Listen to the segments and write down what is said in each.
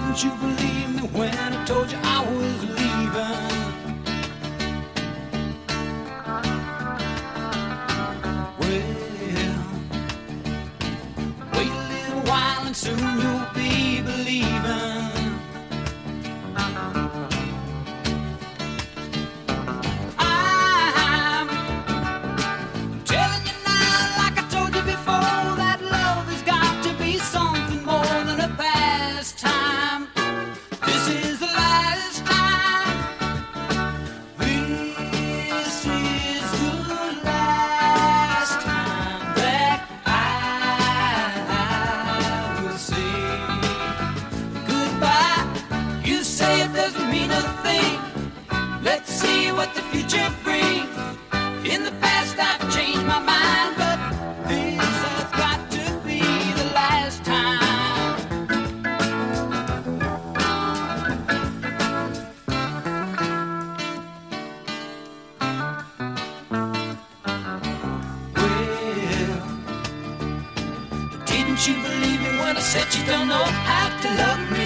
Didn't you believe me when I told you I was leaving? Well, wait a little while and soon you'll be believing. I'm telling you now, like I told you before, that love has got to be something more than a pastime. This is the last time. This is the last time that I will say goodbye. You say it doesn't mean a thing. Let's see what the future brings. In the past I've changed my mind, but this has got to be the last time. Well, didn't you believe me when I said you don't know how to love me?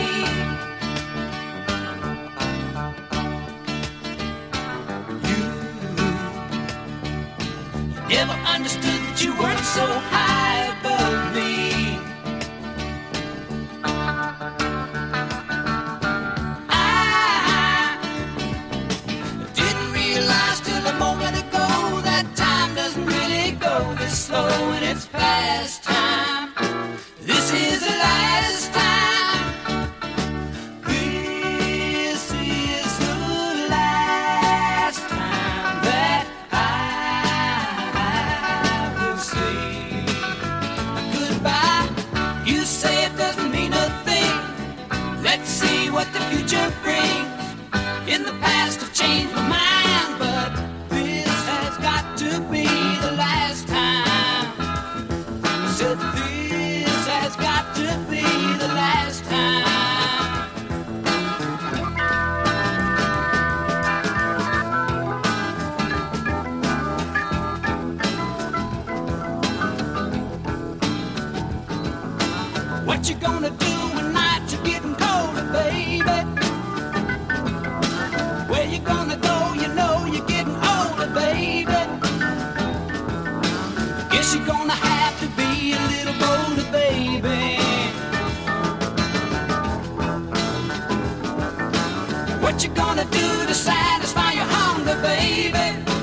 Never understood that you weren't so high above me. I didn't realize till a moment ago that time doesn't really go this slow, and it's past time. This is the last time. This is the last time that goodbye. You say it doesn't mean a thing. Let's see what the future brings. In the past I've changed my mind, but this has got to be the last time. Said this has got to be the last time. What you gonna do when nights are getting colder, baby? Where you gonna go? You know you're getting older, baby. Guess you're gonna have to be a little bolder, baby. What you gonna do to satisfy your hunger, baby?